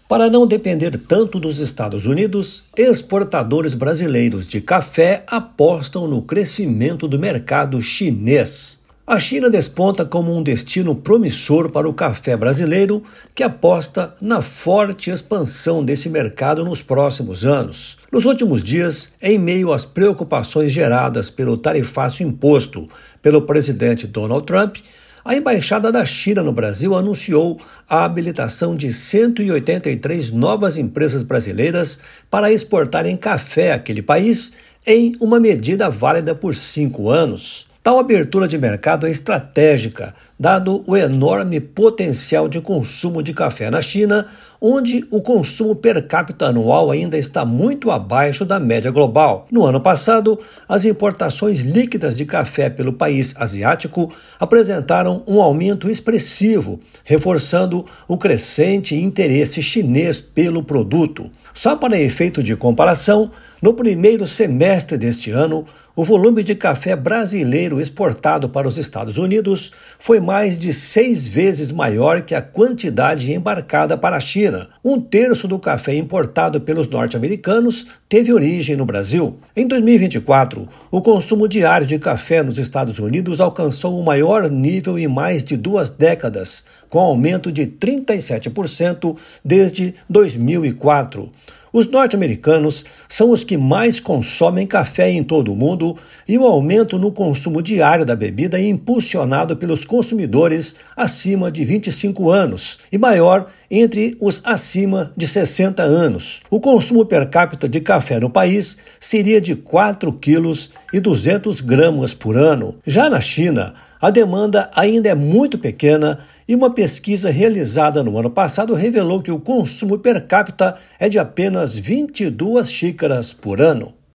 Para não depender tanto dos Estados Unidos, exportadores brasileiros de café apostam no crescimento do mercado chinês. A China desponta como um destino promissor para o café brasileiro, que aposta na forte expansão desse mercado nos próximos anos. Nos últimos dias, em meio às preocupações geradas pelo tarifaço imposto pelo presidente Donald Trump, a Embaixada da China no Brasil anunciou a habilitação de 183 novas empresas brasileiras para exportarem café àquele país em uma medida válida por 5 anos. Tal abertura de mercado é estratégica, dado o enorme potencial de consumo de café na China, onde o consumo per capita anual ainda está muito abaixo da média global. No ano passado, as importações líquidas de café pelo país asiático apresentaram um aumento expressivo, reforçando o crescente interesse chinês pelo produto. Só para efeito de comparação, no primeiro semestre deste ano, o volume de café brasileiro exportado para os Estados Unidos foi mais de 6 vezes maior que a quantidade embarcada para a China. 1/3 do café importado pelos norte-americanos teve origem no Brasil. Em 2024, o consumo diário de café nos Estados Unidos alcançou o maior nível em mais de 2 décadas, com aumento de 37% desde 2004. Os norte-americanos são os que mais consomem café em todo o mundo e o aumento no consumo diário da bebida é impulsionado pelos consumidores acima de 25 anos e maior entre os acima de 60 anos. O consumo per capita de café no país seria de 4,2 kg por ano. Já na China, a demanda ainda é muito pequena e uma pesquisa realizada no ano passado revelou que o consumo per capita é de apenas 22 xícaras por ano.